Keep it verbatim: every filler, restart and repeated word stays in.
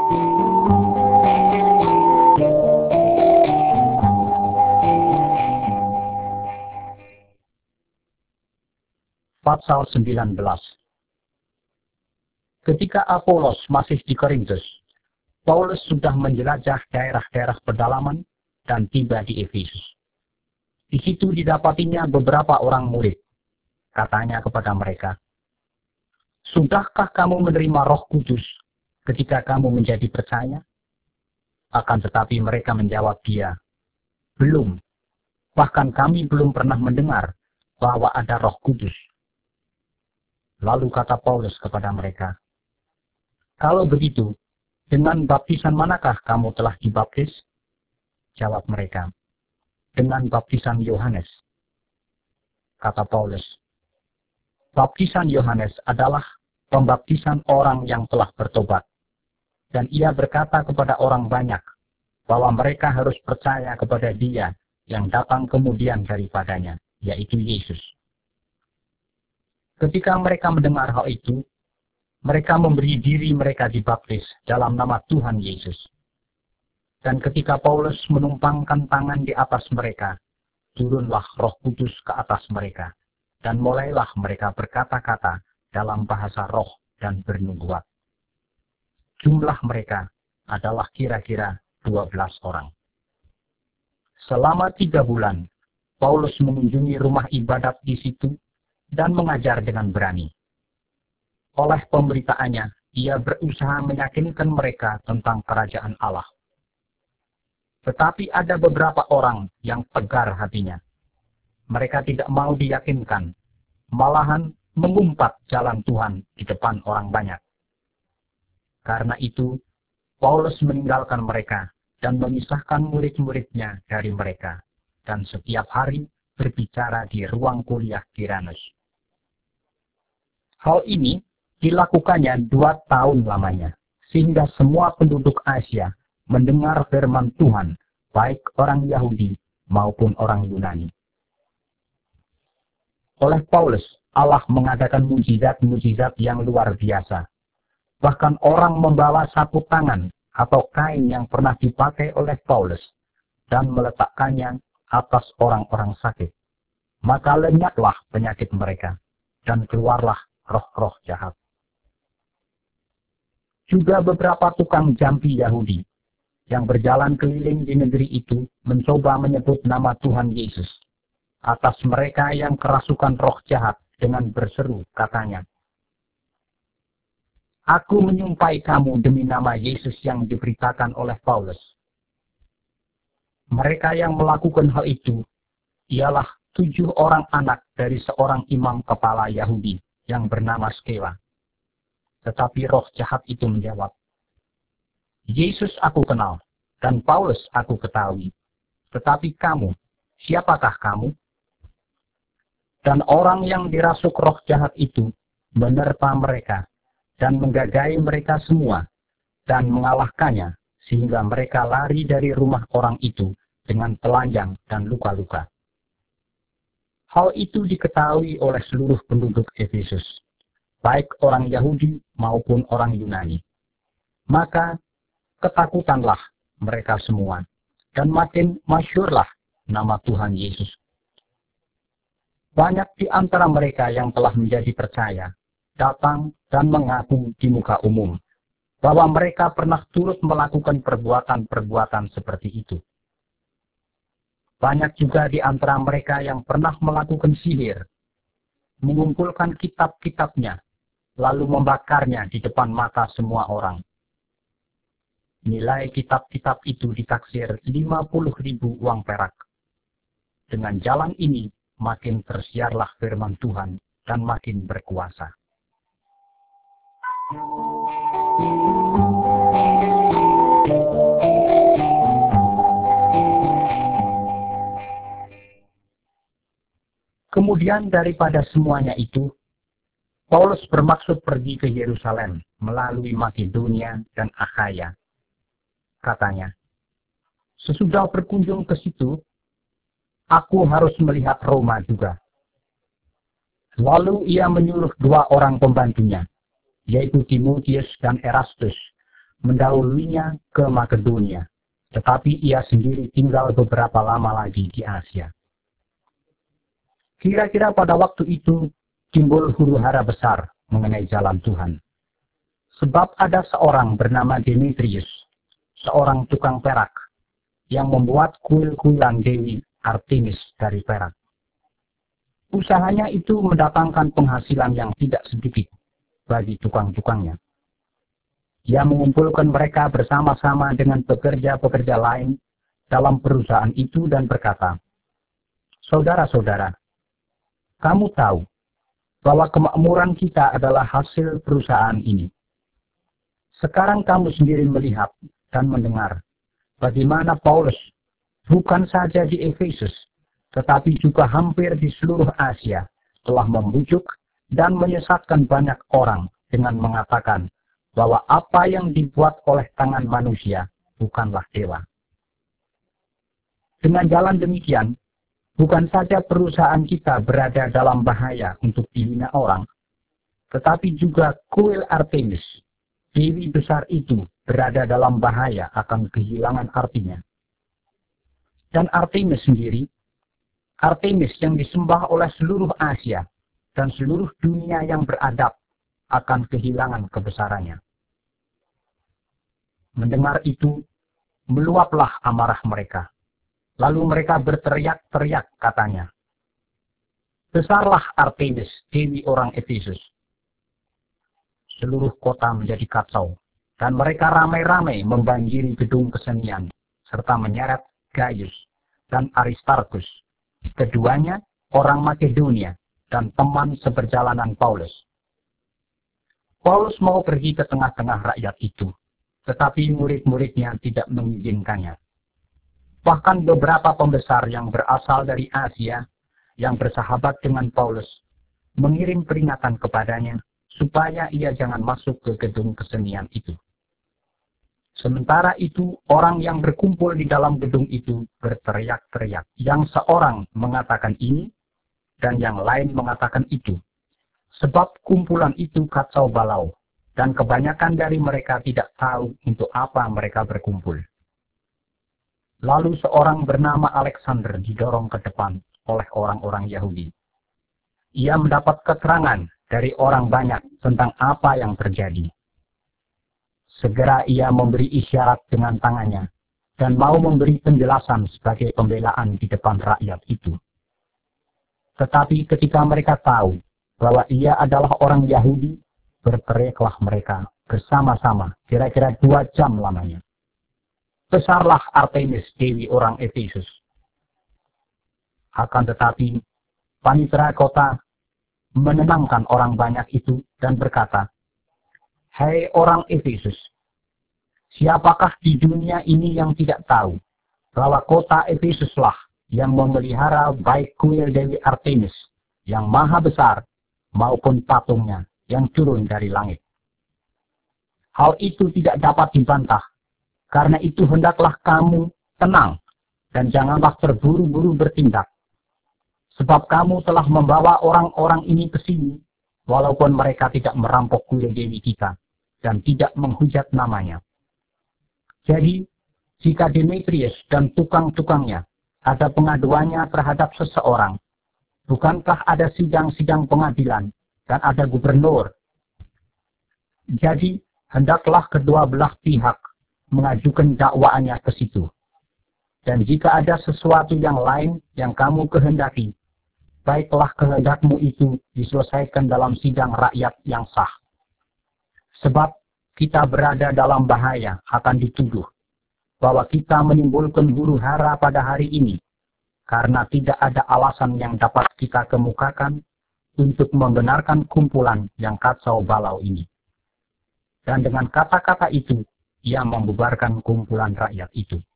Pasal sembilan belas. Ketika Apolos masih di Korintus, Paulus sudah menjelajah daerah-daerah pedalaman dan tiba di Efesus. Di situ didapatinya beberapa orang murid. Katanya kepada mereka, "Sudahkah kamu menerima Roh Kudus ketika kamu menjadi percaya?" Akan tetapi mereka menjawab dia, "Belum. Bahkan kami belum pernah mendengar bahwa ada Roh Kudus." Lalu kata Paulus kepada mereka, "Kalau begitu, dengan baptisan manakah kamu telah dibaptis?" Jawab mereka, "Dengan baptisan Yohanes." Kata Paulus, "Baptisan Yohanes adalah pembaptisan orang yang telah bertobat. Dan ia berkata kepada orang banyak bahwa mereka harus percaya kepada Dia yang datang kemudian daripadanya, yaitu Yesus." Ketika mereka mendengar hal itu, mereka memberi diri mereka dibaptis dalam nama Tuhan Yesus. Dan ketika Paulus menumpangkan tangan di atas mereka, turunlah Roh Kudus ke atas mereka, dan mulailah mereka berkata-kata dalam bahasa roh dan bernubuat. Jumlah mereka adalah kira-kira dua belas orang. Selama tiga bulan, Paulus mengunjungi rumah ibadat di situ dan mengajar dengan berani. Oleh pemberitaannya, ia berusaha meyakinkan mereka tentang kerajaan Allah. Tetapi ada beberapa orang yang tegar hatinya. Mereka tidak mau diyakinkan, malahan mengumpat jalan Tuhan di depan orang banyak. Karena itu, Paulus meninggalkan mereka dan memisahkan murid-muridnya dari mereka, dan setiap hari berbicara di ruang kuliah Tiranus. Hal ini dilakukannya dua tahun lamanya, sehingga semua penduduk Asia mendengar firman Tuhan, baik orang Yahudi maupun orang Yunani. Oleh Paulus, Allah mengadakan mujizat-mujizat yang luar biasa. Bahkan orang membawa sapu tangan atau kain yang pernah dipakai oleh Paulus dan meletakkannya atas orang-orang sakit. Maka lenyaplah penyakit mereka dan keluarlah roh-roh jahat. Juga beberapa tukang jampi Yahudi yang berjalan keliling di negeri itu mencoba menyebut nama Tuhan Yesus atas mereka yang kerasukan roh jahat dengan berseru, katanya, "Aku menyumpai kamu demi nama Yesus yang diberitakan oleh Paulus." Mereka yang melakukan hal itu ialah tujuh orang anak dari seorang imam kepala Yahudi yang bernama Skewa. Tetapi roh jahat itu menjawab, "Yesus aku kenal, dan Paulus aku ketahui. Tetapi kamu, siapakah kamu?" Dan orang yang dirasuk roh jahat itu menerpa mereka dan menggagai mereka semua dan mengalahkannya, sehingga mereka lari dari rumah orang itu dengan telanjang dan luka-luka. Hal itu diketahui oleh seluruh penduduk Efesus, baik orang Yahudi maupun orang Yunani. Maka ketakutanlah mereka semua, dan makin masyhurlah nama Tuhan Yesus. Banyak di antara mereka yang telah menjadi percaya datang dan mengaku di muka umum bahwa mereka pernah turut melakukan perbuatan-perbuatan seperti itu. Banyak juga di antara mereka yang pernah melakukan sihir, mengumpulkan kitab-kitabnya, lalu membakarnya di depan mata semua orang. Nilai kitab-kitab itu ditaksir lima puluh ribu uang perak. Dengan jalan ini, makin tersiarlah firman Tuhan dan makin berkuasa. Kemudian daripada semuanya itu, Paulus bermaksud pergi ke Yerusalem melalui Makedonia dan Akhaya. Katanya, "Sesudah berkunjung ke situ, aku harus melihat Roma juga." Lalu ia menyuruh dua orang pembantunya, yaitu Timotius dan Erastus, mendahulunya ke Makedonia, tetapi ia sendiri tinggal beberapa lama lagi di Asia. Kira-kira pada waktu itu timbul huru-hara besar mengenai jalan Tuhan. Sebab ada seorang bernama Demetrius, seorang tukang perak, yang membuat kuil-kuilan Dewi Artemis dari perak. Usahanya itu mendatangkan penghasilan yang tidak sedikit bagi tukang-tukangnya. Ia mengumpulkan mereka bersama-sama dengan pekerja-pekerja lain dalam perusahaan itu dan berkata, "Saudara-saudara, kamu tahu bahwa kemakmuran kita adalah hasil perusahaan ini. Sekarang kamu sendiri melihat dan mendengar bagaimana Paulus bukan saja di Efesus, tetapi juga hampir di seluruh Asia telah membujuk dan menyesatkan banyak orang dengan mengatakan bahwa apa yang dibuat oleh tangan manusia bukanlah dewa." Dengan jalan demikian, bukan saja perusahaan kita berada dalam bahaya untuk dihina orang, tetapi juga kuil Artemis, dewi besar itu, berada dalam bahaya akan kehilangan artinya. Dan Artemis sendiri, Artemis yang disembah oleh seluruh Asia dan seluruh dunia yang beradab, akan kehilangan kebesarannya. Mendengar itu, meluaplah amarah mereka. Lalu mereka berteriak-teriak katanya, "Besarlah Artemis, dewi orang Efesus." Seluruh kota menjadi kacau, dan mereka ramai-ramai membanjiri gedung kesenian, serta menyeret Gaius dan Aristarkus, keduanya orang Makedonia dan teman seperjalanan Paulus. Paulus mau pergi ke tengah-tengah rakyat itu, tetapi murid-muridnya tidak mengizinkannya. Bahkan beberapa pembesar yang berasal dari Asia, yang bersahabat dengan Paulus, mengirim peringatan kepadanya, supaya ia jangan masuk ke gedung kesenian itu. Sementara itu, orang yang berkumpul di dalam gedung itu berteriak-teriak. Yang seorang mengatakan ini, dan yang lain mengatakan itu. Sebab kumpulan itu kacau balau, dan kebanyakan dari mereka tidak tahu untuk apa mereka berkumpul. Lalu seorang bernama Alexander didorong ke depan oleh orang-orang Yahudi. Ia mendapat keterangan dari orang banyak tentang apa yang terjadi. Segera ia memberi isyarat dengan tangannya dan mau memberi penjelasan sebagai pembelaan di depan rakyat itu. Tetapi ketika mereka tahu bahwa ia adalah orang Yahudi, berteriaklah mereka bersama-sama kira-kira dua jam lamanya, "Besarlah Artemis, dewi orang Efesus." Akan tetapi, panitera kota menenangkan orang banyak itu dan berkata, "Hai orang Efesus, siapakah di dunia ini yang tidak tahu bahwa kota Efesuslah yang memelihara baik kuil Dewi Artemis yang maha besar maupun patungnya yang turun dari langit? Hal itu tidak dapat dibantah. Karena itu hendaklah kamu tenang dan janganlah terburu-buru bertindak. Sebab kamu telah membawa orang-orang ini ke sini, walaupun mereka tidak merampok kuil dewi kita dan tidak menghujat namanya. Jadi, jika Demetrius dan tukang-tukangnya ada pengaduannya terhadap seseorang, bukankah ada sidang-sidang pengadilan dan ada gubernur? Jadi, hendaklah kedua belah pihak mengajukan dakwaannya ke situ. Dan jika ada sesuatu yang lain yang kamu kehendaki, baiklah kehendakmu itu diselesaikan dalam sidang rakyat yang sah. Sebab kita berada dalam bahaya akan dituduh bahwa kita menimbulkan huru-hara pada hari ini, karena tidak ada alasan yang dapat kita kemukakan untuk membenarkan kumpulan yang kacau balau ini. Dan dengan kata-kata itu, ia membubarkan kumpulan rakyat itu.